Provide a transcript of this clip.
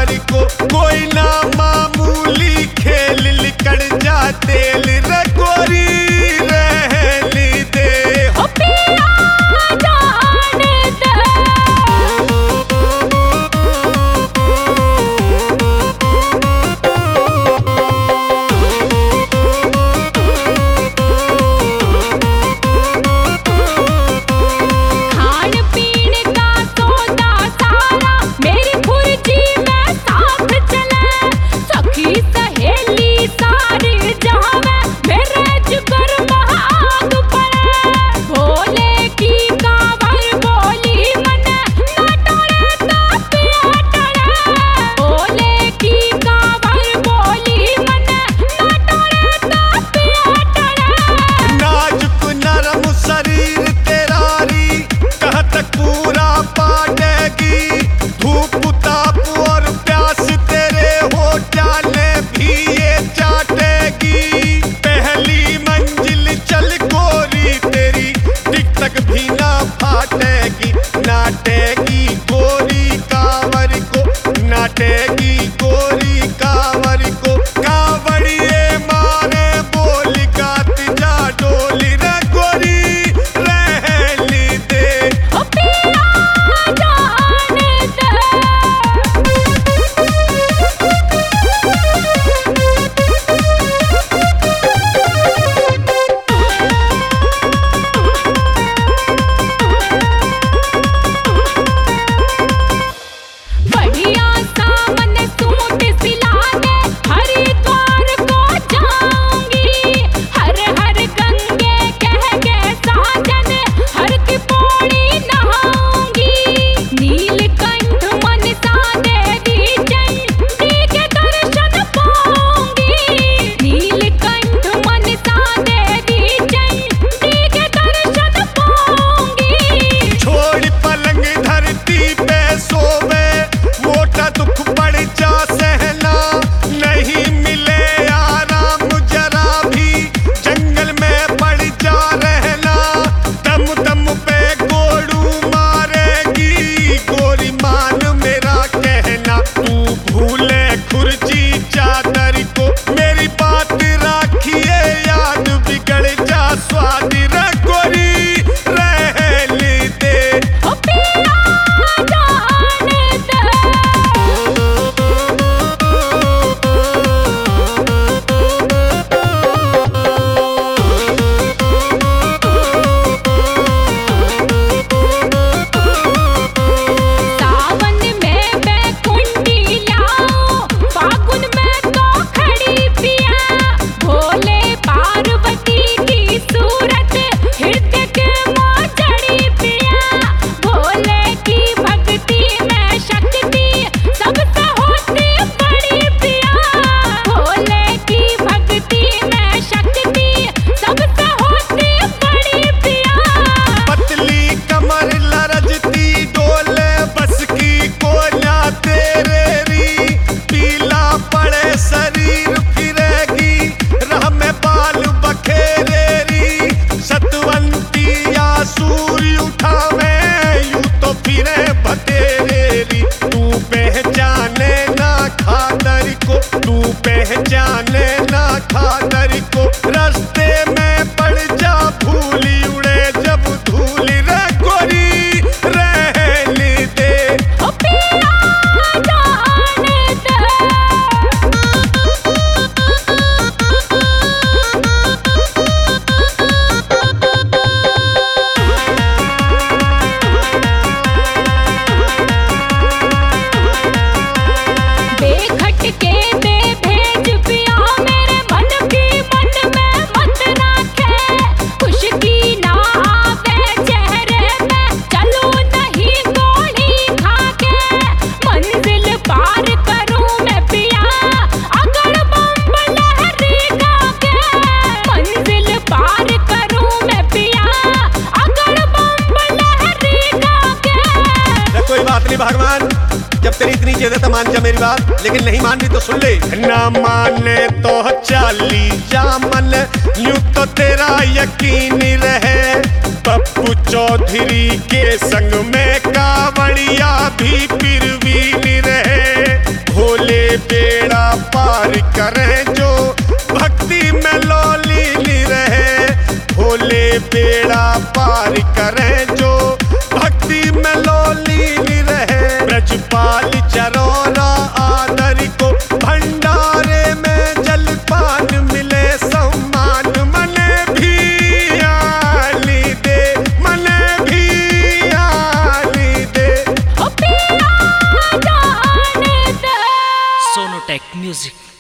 कावर को कोई ना मामूली खेल लिकड़ जा तेल रगोरी रहने दे। ओ पिया जाने दे। खान पीन का सौदा सारा मेरी खुर्जी में साथ चले। सखी सहेली सारी जहाँ मेरे जिगर में आग पड़े। भोले की कांवर बोली मने ना टोरे तो पिया टरे। भोले की कांवर बोली मने ना टोरे तो पिया टरे। नाजुक नरम शरीर तेरारी कहत पूरा पाटेगी। धूप ताप और प्यास तेरे हो जाने भी ये चाटेगी। पहली मंजिल चल गोरी तेरी टिक तक भी ना फाटेगी। नाटेगी गोरी कांवर को नाटेगी गोरी कांवर को। कांवड़िए मारे बोल गात जा डोली रे गोरी रहने दे। ओ पिया जाने दे। बढ़िया सामन सूट सिला दे हरिद्वार को जाऊंगी। हर हर गंगे कह के साजन हर की पौड़ी नहाऊंगी। नीलकंठ मनसा देवी चंडी के दर्शन पाऊंगी। नीलकंठ मनसा देवी चंडी के दर्शन पाऊंगी। छोड़ पलंग धरती पे सोवे मोटा दुख पड़ जा सहना। नहीं मिले आराम जरा भी जंगल में पड़ जा रहना। दम दम पे गोड़ू मारेगी गोरी मान मेरा कहना। तू भूले खुर्ची चादर को मेरी बात राखिए याद बिगड़ जा स्वाद गोरी रहने दे। ओ पिया जाने दे। सावन में बैकुंठी लाओ फागुन में तो खड़ी पिया। भोले पार्वती की सूरत हृदय के मोह चढ़ी पिया। भोले की भक्ति में शक्ति सबसे होती बड़ी पिया। भोले की भक्ति में शक्ति सबसे होती बड़ी पिया। पतली कमर लरजती डोले बस की कोना तेरे री। पीला पड़े शरीर फिरेगी राह में बाल बखेरे री। सतवंती या सूर्य उठावे यूं तो फिरे बतेरे री। तू पहचाने ना खादर को तू पहचाने ना खादर को। रास्ते में पड़ जा भूली उड़े जब धूल रे गोरी रहने दे। ओ पिया जाने दे। बेखटके दे भेज पिया मेरे मन की मन में मत राखे। खुशकी ना आवे चेहरे में चलूं नहीं गोली खाके। मंजिल पार करूं मैं पिया अगर बम लहरी गाके। मंजिल पार करूं मैं पिया अगर बम लहरी गाके। कोई बात नहीं भगवान जब तेरी इतनी जिद है तो मान जा मेरी बात। लेकिन नहीं मान रही तो सुन ले। ना माने तो चाली जामन यूं तो तेरा यकीन रहे। पप्पू चौधरी के संग में कावड़िया भी फिर भी नहीं रहे। बेड़ा पार करें जो भक्ति में लौलीनी रहे, भोले बेड़ा पार करें जो भक्ति में लौलीनी रहे। ब्रजपाल चरौरा आदर को भंडारे में जलपान मिले सम्मान, मने भी आली दे, मने भी आली दे। ओ पिया जाने दे। सोनोटेक म्यूजिक।